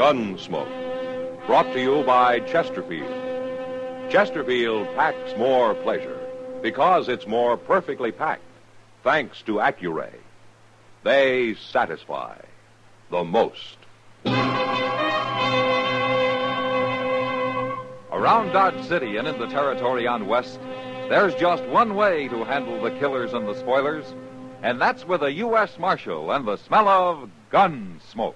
Gunsmoke. Brought to you by Chesterfield. Chesterfield packs more pleasure because it's more perfectly packed, thanks to Accuray. They satisfy the most. Around Dodge City and in the territory on West, there's just one way to handle the killers and the spoilers, and that's with a U.S. Marshal and the smell of gun smoke.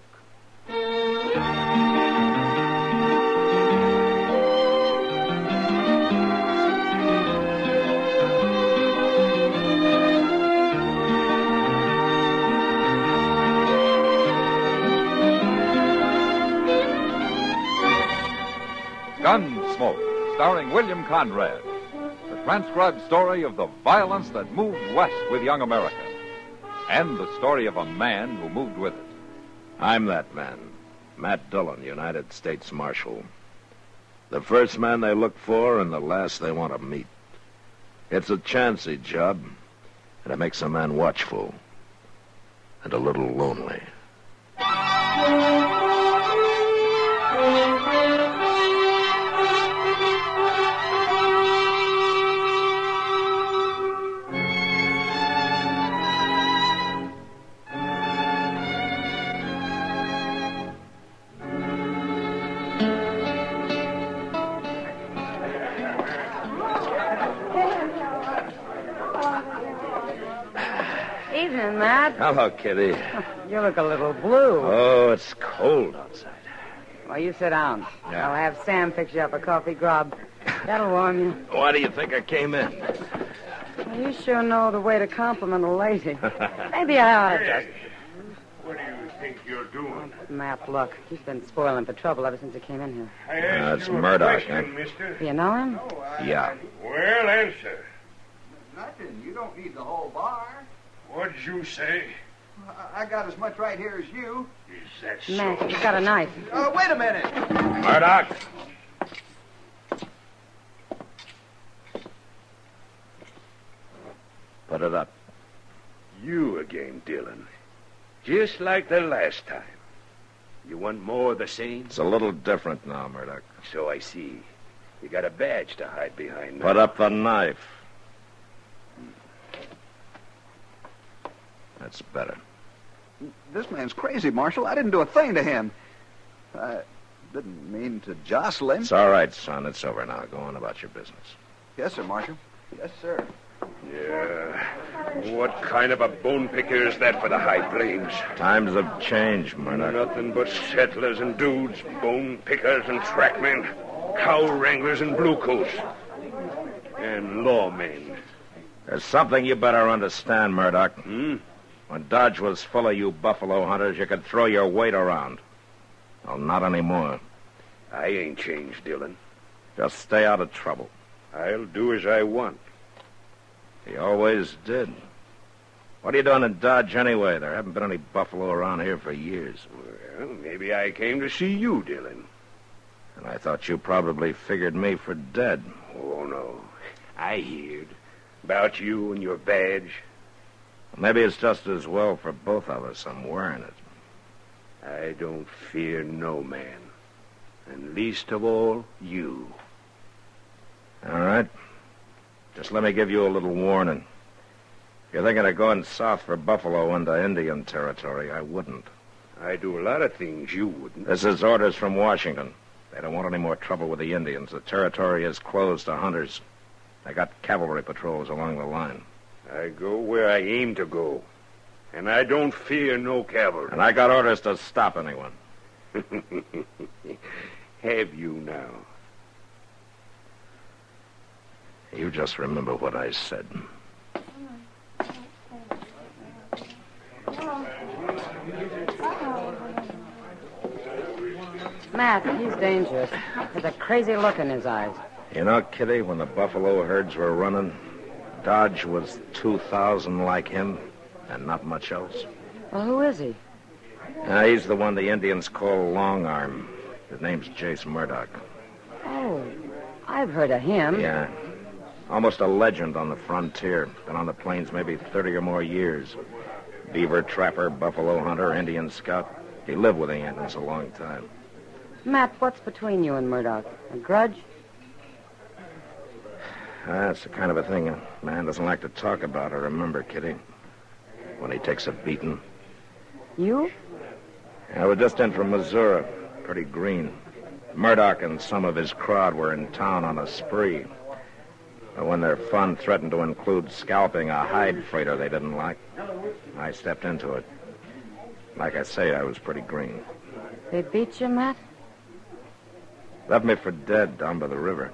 Gunsmoke, starring William Conrad. The transcribed story of the violence that moved west with young America. And the story of a man who moved with it. I'm that man, Matt Dillon, United States Marshal. The first man they look for and the last they want to meet. It's a chancy job, and it makes a man watchful and a little lonely. Evening, Matt. Hello, Kitty. You look a little blue. Oh, it's cold outside. Well, you sit down. Yeah. I'll have Sam fix you up a coffee grub. That'll warm you. Why do you think I came in? Well, you sure know the way to compliment a lady. Maybe I ought to just... What do you think you're doing? Matt, look. He's been spoiling for trouble ever since he came in here. I asked It's you a Murdoch, question, huh? mister. Do you know him? Yeah. Well, answer. Nothing. You don't need the whole bar. What'd you say? I got as much right here as you. Is that so? Matt, he's got a knife. Wait a minute. Murdoch! Put it up. You again, Dillon. Just like the last time. You want more of the same? It's a little different now, Murdoch. So I see. You got a badge to hide behind now. Put up the knife. That's better. This man's crazy, Marshal. I didn't do a thing to him. I didn't mean to jostle him. It's all right, son. It's over now. Go on about your business. Yes, sir, Marshal. Yes, sir. Yeah. What kind of a bone picker is that for the High Plains? Times have changed, Murdoch. Nothing but settlers and dudes, bone pickers and trackmen, cow wranglers and bluecoats, and lawmen. There's something you better understand, Murdoch. Hmm? When Dodge was full of you buffalo hunters, you could throw your weight around. Well, not anymore. I ain't changed, Dillon. Just stay out of trouble. I'll do as I want. He always did. What are you doing in Dodge anyway? There haven't been any buffalo around here for years. Well, maybe I came to see you, Dillon. And I thought you probably figured me for dead. Oh, no. I heard about you and your badge. Maybe it's just as well for both of us I'm wearing it. I don't fear no man. And least of all, you. All right. Just let me give you a little warning. If you're thinking of going south for buffalo into Indian territory, I wouldn't. I do a lot of things you wouldn't. This is orders from Washington. They don't want any more trouble with the Indians. The territory is closed to hunters. They got cavalry patrols along the line. I go where I aim to go. And I don't fear no cavalry. And I got orders to stop anyone. Have you now? You just remember what I said. Matt, he's dangerous. There's a crazy look in his eyes. You know, Kitty, when the buffalo herds were running, Dodge was 2,000 like him and not much else. Well, who is he? He's the one the Indians call Long Arm. His name's Jace Murdoch. Oh, I've heard of him. Yeah. Almost a legend on the frontier. Been on the plains maybe 30 or more years. Beaver trapper, buffalo hunter, Indian scout. He lived with the Indians a long time. Matt, what's between you and Murdoch? A grudge? That's the kind of a thing a man doesn't like to talk about or remember, Kitty. When he takes a beating. You? I was just in from Missouri. Pretty green. Murdoch and some of his crowd were in town on a spree. But when their fun threatened to include scalping a hide freighter they didn't like, I stepped into it. Like I say, I was pretty green. They beat you, Matt? Left me for dead down by the river.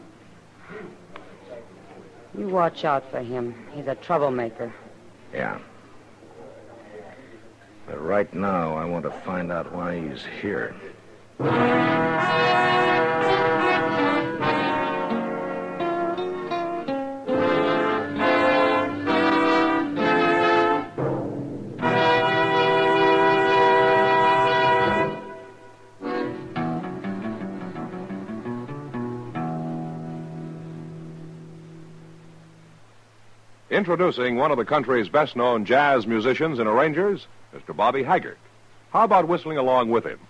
You watch out for him. He's a troublemaker. Yeah. But right now, I want to find out why he's here. Introducing one of the country's best-known jazz musicians and arrangers, Mr. Bobby Haggart. How about whistling along with him?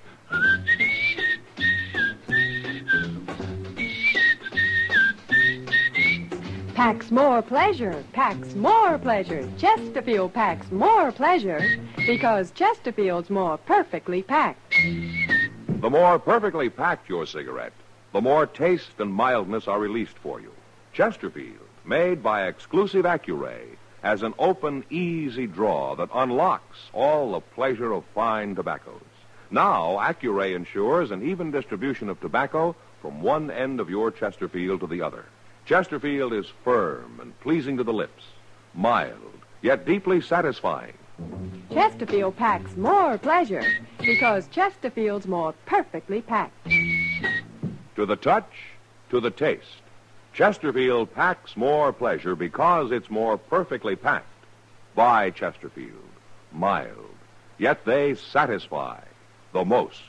Packs more pleasure, packs more pleasure. Chesterfield packs more pleasure because Chesterfield's more perfectly packed. The more perfectly packed your cigarette, the more taste and mildness are released for you. Chesterfield, made by exclusive Accuray, has an open, easy draw that unlocks all the pleasure of fine tobaccos. Now, Accuray ensures an even distribution of tobacco from one end of your Chesterfield to the other. Chesterfield is firm and pleasing to the lips, mild, yet deeply satisfying. Chesterfield packs more pleasure because Chesterfield's more perfectly packed. To the touch, to the taste, Chesterfield packs more pleasure because it's more perfectly packed. By Chesterfield, mild, yet they satisfy the most.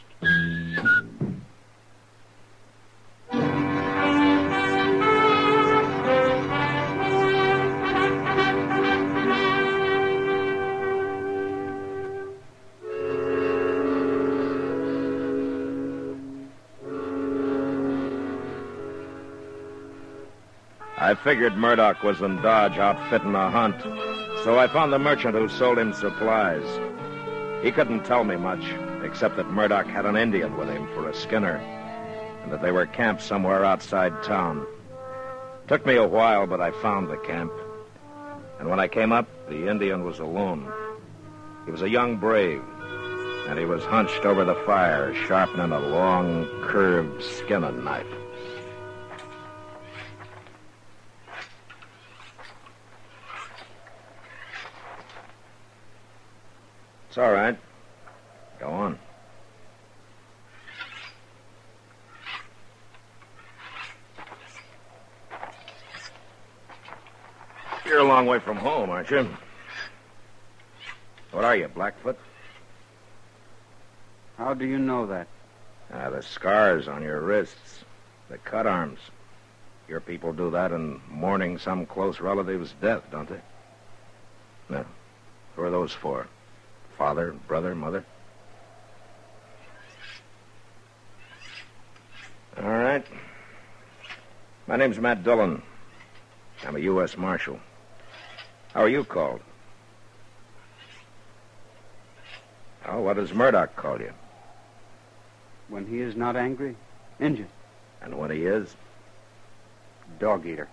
I figured Murdoch was in Dodge outfitting a hunt, so I found the merchant who sold him supplies. He couldn't tell me much, except that Murdoch had an Indian with him for a skinner, and that they were camped somewhere outside town. Took me a while, but I found the camp. And when I came up, the Indian was alone. He was a young brave, and he was hunched over the fire, sharpening a long, curved skinning knife. It's all right. Go on. You're a long way from home, aren't you? What are you, Blackfoot? How do you know that? The scars on your wrists, the cut arms. Your people do that in mourning some close relative's death, don't they? No. Who are those for? Father, brother, mother? All right. My name's Matt Dillon. I'm a U.S. Marshal. How are you called? Oh, what does Murdoch call you? When he is not angry, Injun. And when he is? Dog eater.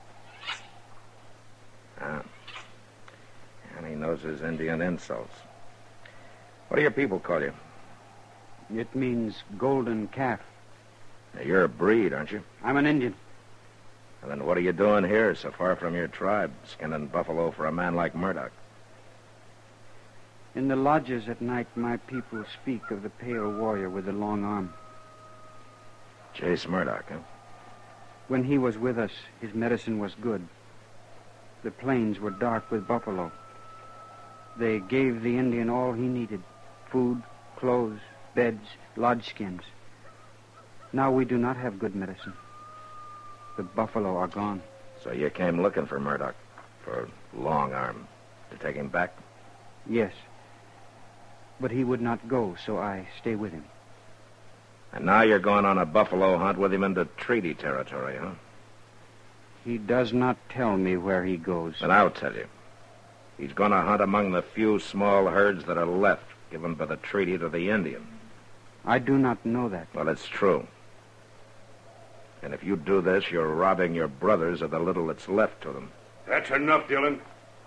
Ah. And he knows his Indian insults. What do your people call you? It means golden calf. Now, you're a breed, aren't you? I'm an Indian. And then what are you doing here, so far from your tribe, skinning buffalo for a man like Murdoch? In the lodges at night, my people speak of the pale warrior with the long arm. Chase Murdoch, huh? When he was with us, his medicine was good. The plains were dark with buffalo. They gave the Indian all he needed: food, clothes, beds, lodge skins. Now we do not have good medicine. The buffalo are gone. So you came looking for Murdoch, for Long Arm, to take him back? Yes. But he would not go, so I stay with him. And now you're going on a buffalo hunt with him into treaty territory, huh? He does not tell me where he goes. And I'll tell you. He's going to hunt among the few small herds that are left, given by the treaty to the Indian. I do not know that. Well, it's true. And if you do this, you're robbing your brothers of the little that's left to them. That's enough, Dillon.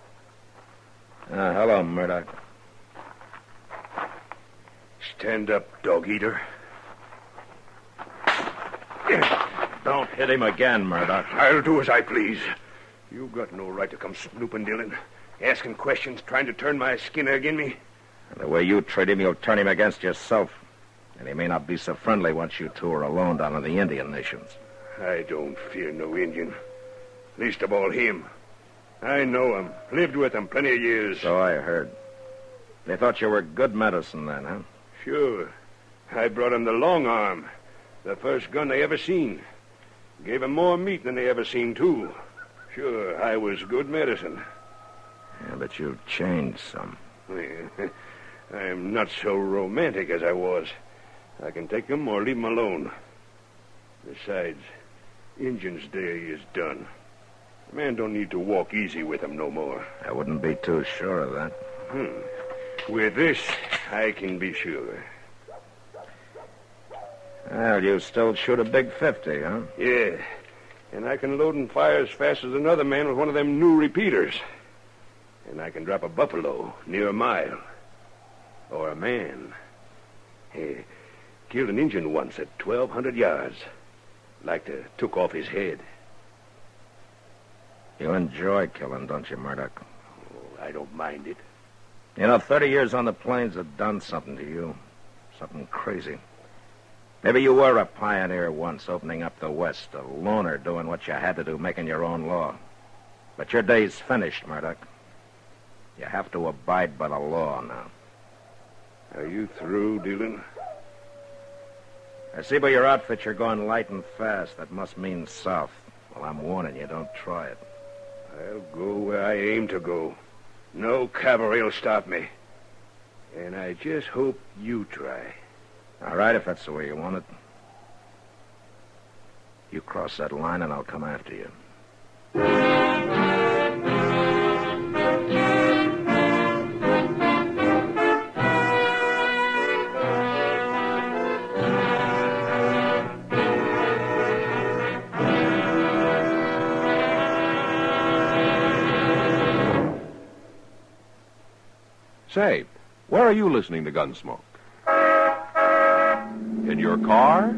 Hello, Murdoch. Stand up, dog-eater. Don't hit him again, Murdoch. I'll do as I please. You've got no right to come snooping, Dillon. Asking questions, trying to turn my skinner agin me. And the way you treat him, you'll turn him against yourself. And he may not be so friendly once you two are alone down in the Indian nations. I don't fear no Indian. Least of all him. I know him. Lived with him plenty of years. So I heard. They thought you were good medicine then, huh? Sure. I brought him the long arm. The first gun they ever seen. Gave him more meat than they ever seen, too. Sure, I was good medicine. Yeah, but you've changed some. I'm not so romantic as I was. I can take him or leave him alone. Besides, Injun's day is done. A man don't need to walk easy with him no more. I wouldn't be too sure of that. With this, I can be sure. Well, you still shoot a big 50, huh? Yeah, and I can load and fire as fast as another man with one of them new repeaters. And I can drop a buffalo near a mile. Or a man. Hey, killed an Injun once at 1,200 yards. Like to took off his head. You enjoy killing, don't you, Murdoch? Oh, I don't mind it. You know, 30 years on the plains have done something to you. Something crazy. Maybe you were a pioneer once, opening up the West, a loner doing what you had to do, making your own law. But your day's finished, Murdoch. You have to abide by the law now. Are you through, Dillon? I see by your outfit you're going light and fast. That must mean south. Well, I'm warning you, don't try it. I'll go where I aim to go. No cavalry will stop me. And I just hope you try. All right, if that's the way you want it. You cross that line and I'll come after you. Say, where are you listening to Gunsmoke? In your car?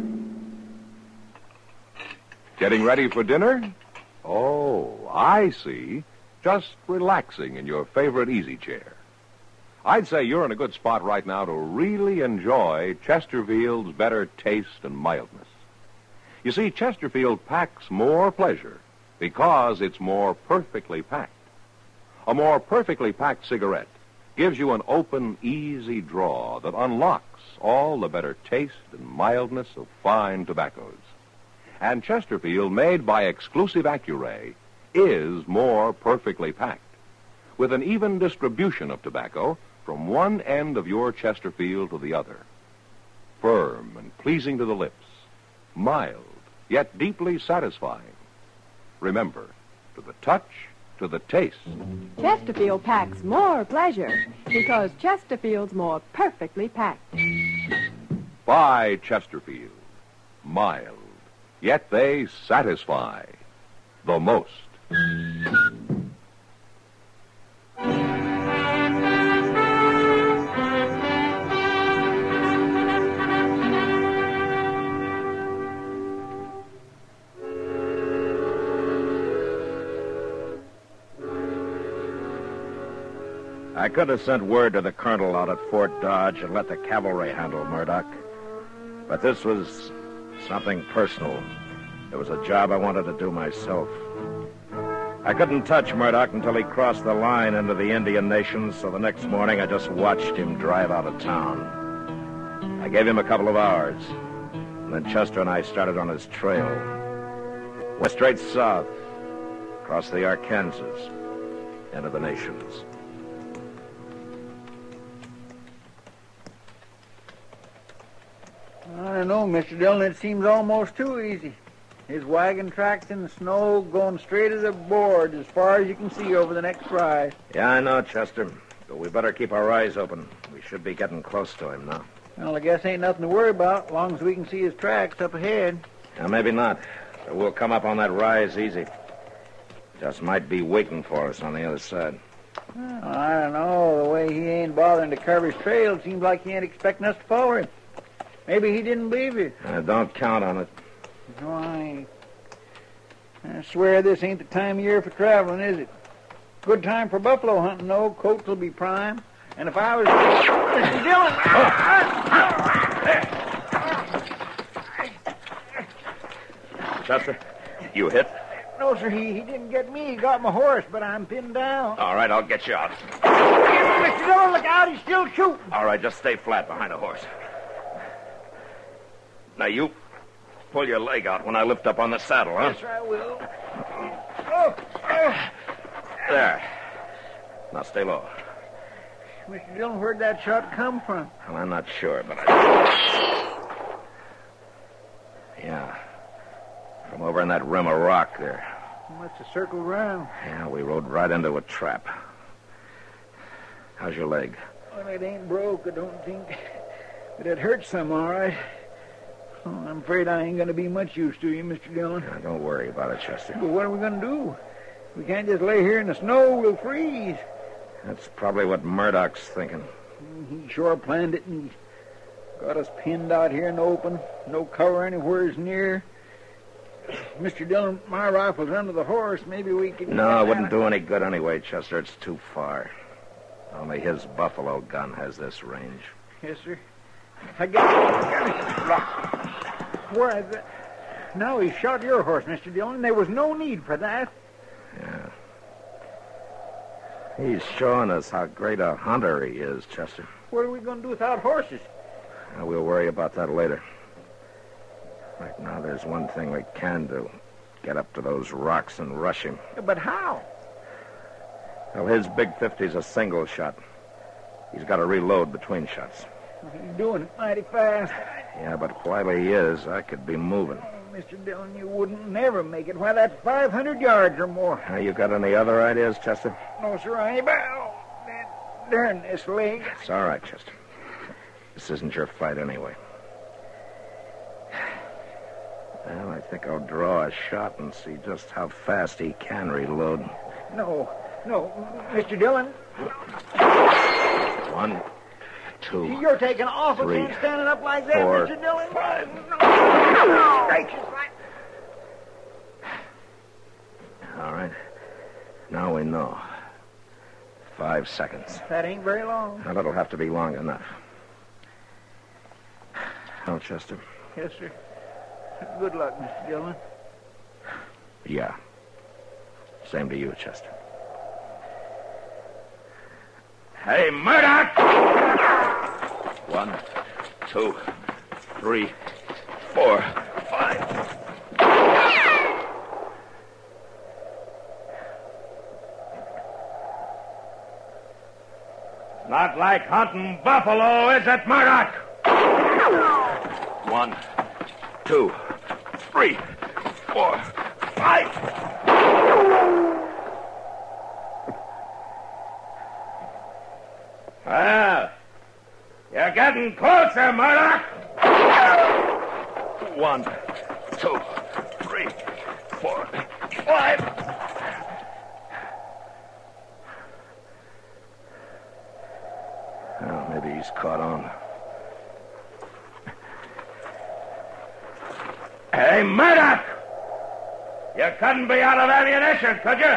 Getting ready for dinner? Oh, I see. Just relaxing in your favorite easy chair. I'd say you're in a good spot right now to really enjoy Chesterfield's better taste and mildness. You see, Chesterfield packs more pleasure because it's more perfectly packed. A more perfectly packed cigarette gives you an open, easy draw that unlocks all the better taste and mildness of fine tobaccos. And Chesterfield, made by exclusive Accuray, is more perfectly packed, with an even distribution of tobacco from one end of your Chesterfield to the other. Firm and pleasing to the lips, mild, yet deeply satisfying. Remember, to the touch, to the taste. Chesterfield packs more pleasure because Chesterfield's more perfectly packed. By Chesterfield. Mild, yet they satisfy the most. I could have sent word to the colonel out at Fort Dodge and let the cavalry handle Murdoch. But this was something personal. It was a job I wanted to do myself. I couldn't touch Murdoch until he crossed the line into the Indian nations, so the next morning I just watched him drive out of town. I gave him a couple of hours, and then Chester and I started on his trail. Went straight south, across the Arkansas, into the nations. don't know, Mr. Dillon. It seems almost too easy. His wagon tracks in the snow going straight as a board as far as you can see over the next rise. Yeah, I know, Chester. But we better keep our eyes open. We should be getting close to him now. Well, I guess ain't nothing to worry about as long as we can see his tracks up ahead. Now, maybe not. But we'll come up on that rise easy. Just might be waiting for us on the other side. Well, I don't know. The way he ain't bothering to cover his trail, it seems like he ain't expecting us to follow him. Maybe he didn't believe you. Don't count on it. Why, I swear this ain't the time of year for traveling, is it? Good time for buffalo hunting, though. Coats will be prime. And if I was... Mr. Dillon! Chester, you hit? No, sir, he didn't get me. He got my horse, but I'm pinned down. All right, I'll get you out. Mr. Dillon, look out. He's still shooting. All right, just stay flat behind the horse. Now, you pull your leg out when I lift up on the saddle, huh? Yes, sir, I will. Oh. There. Now, stay low. Mr. Dillon, where'd that shot come from? Well, I'm not sure, but Yeah. From over in that rim of rock there. Must have circled around. Yeah, we rode right into a trap. How's your leg? Well, it ain't broke, I don't think. But it hurts some, all right. Oh, I'm afraid I ain't going to be much use to you, Mr. Dillon. Now, don't worry about it, Chester. But what are we going to do? We can't just lay here in the snow. We'll freeze. That's probably what Murdoch's thinking. He sure planned it, and he got us pinned out here in the open. No cover anywhere near. Mr. Dillon, my rifle's under the horse. Maybe we can... No, it wouldn't do any good anyway, Chester. It's too far. Only his buffalo gun has this range. Yes, sir. I got it. Where is it? No, he shot your horse, Mr. Dillon. There was no need for that. Yeah. He's showing us how great a hunter he is, Chester. What are we going to do without horses? Now, we'll worry about that later. Right now, there's one thing we can do. Get up to those rocks and rush him. But how? Well, his big 50's a single shot. He's got to reload between shots. He's doing it mighty fast. Yeah, but while he is, I could be moving. Oh, Mr. Dillon, you wouldn't never make it. Why, that's 500 yards or more. Now, you got any other ideas, Chester? No, sir, I ain't. Oh, darn this leg. It's all right, Chester. This isn't your fight anyway. Well, I think I'll draw a shot and see just how fast he can reload. No, Mr. Dillon. 1, 2. You're taking awful 3, chance standing up like that, 4, Mr. Dillon. 5. No. Gracious, All right. Now we know. 5 seconds. That ain't very long. Now, that'll have to be long enough. Oh, Chester? Yes, sir. Good luck, Mr. Dillon. Yeah. Same to you, Chester. Hey, Murdoch! 1, 2, 3, 4, 5. Not like hunting buffalo, is it, Murdoch? 1, 2, 3, 4, 5. Well, you're getting closer, Murdoch. 1, 2, 3, 4, 5. Well, maybe he's caught on. Hey, Murdoch! You couldn't be out of ammunition, could you?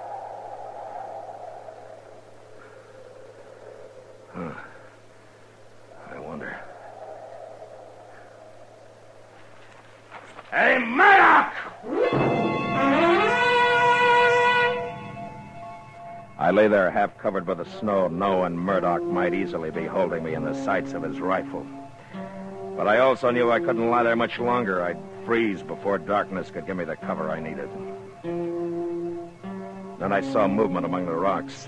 I wonder. Hey, Murdoch! I lay there half covered by the snow, knowing Murdoch might easily be holding me in the sights of his rifle. But I also knew I couldn't lie there much longer. I'd freeze before darkness could give me the cover I needed. Then I saw movement among the rocks.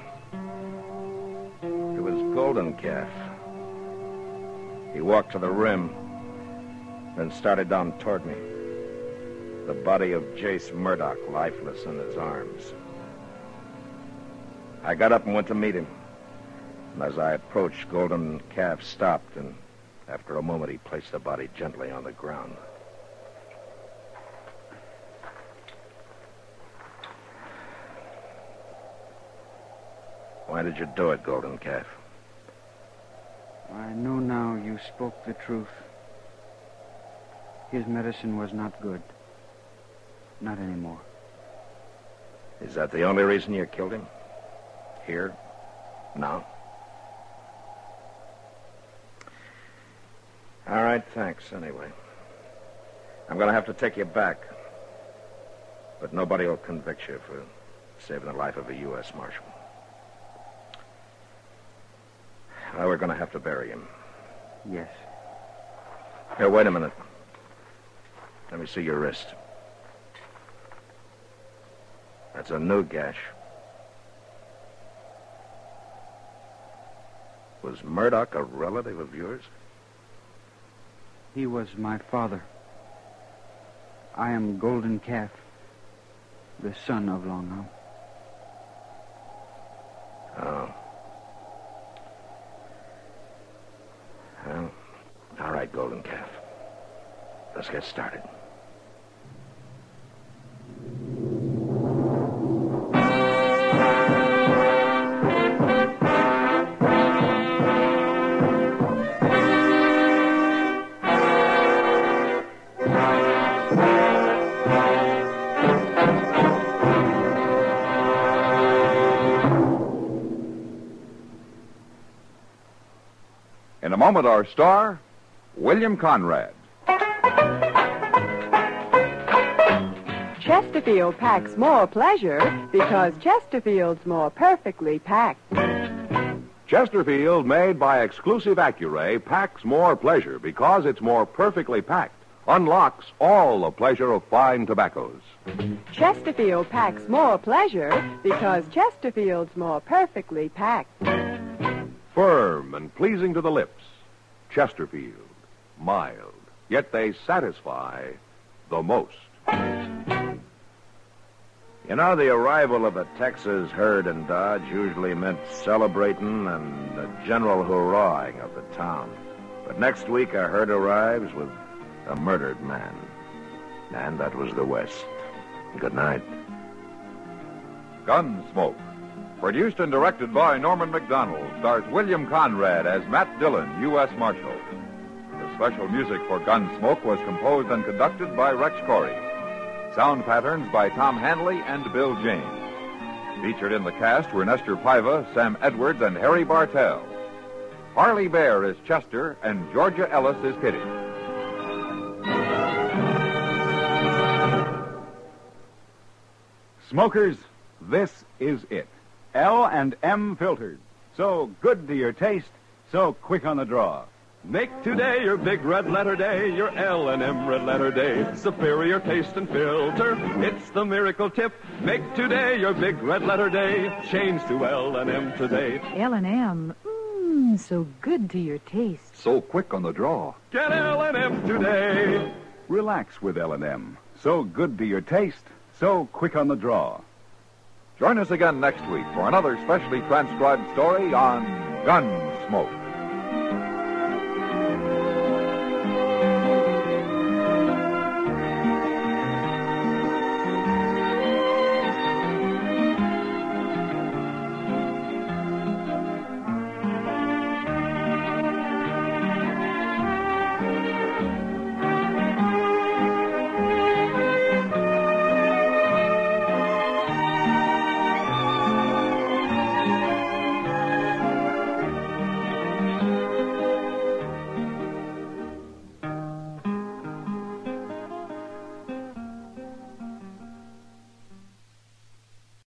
It was Golden Calf. He walked to the rim, then started down toward me. The body of Jace Murdoch lifeless in his arms. I got up and went to meet him. And as I approached, Golden Calf stopped, and after a moment he placed the body gently on the ground. Why did you do it, Golden Calf? I know now you spoke the truth. His medicine was not good. Not anymore. Is that the only reason you killed him? Here? Now? All right, thanks, anyway. I'm going to have to take you back. But nobody will convict you for saving the life of a U.S. Marshal. Well, we're going to have to bury him. Yes. Here, wait a minute. Let me see your wrist. That's a new gash. Was Murdoch a relative of yours? He was my father. I am Golden Calf, the son of Long Arm. Oh. Well, all right, Golden Calf. Let's get started. In a moment, our star, William Conrad. Chesterfield packs more pleasure because Chesterfield's more perfectly packed. Chesterfield, made by exclusive Accuray, packs more pleasure because it's more perfectly packed. Unlocks all the pleasure of fine tobaccos. Chesterfield packs more pleasure because Chesterfield's more perfectly packed. Firm and pleasing to the lips. Chesterfield. Mild. Yet they satisfy the most. You know, the arrival of a Texas herd in Dodge usually meant celebrating and a general hurrahing of the town. But next week, a herd arrives with a murdered man. And that was the West. Good night. Gunsmoke. Produced and directed by Norman McDonald, stars William Conrad as Matt Dillon, U.S. Marshal. The special music for Gunsmoke was composed and conducted by Rex Corey. Sound patterns by Tom Hanley and Bill James. Featured in the cast were Nestor Paiva, Sam Edwards, and Harry Bartell. Harley Bear is Chester, and Georgia Ellis is Kitty. Smokers, this is it. L&M filters. So good to your taste, so quick on the draw. Make today your big red letter day, your L&M red letter day. Superior taste and filter, it's the miracle tip. Make today your big red letter day. Change to L&M today. L&M, so good to your taste. So quick on the draw. Get L&M today. Relax with L&M. So good to your taste, so quick on the draw. Join us again next week for another specially transcribed story on Gunsmoke.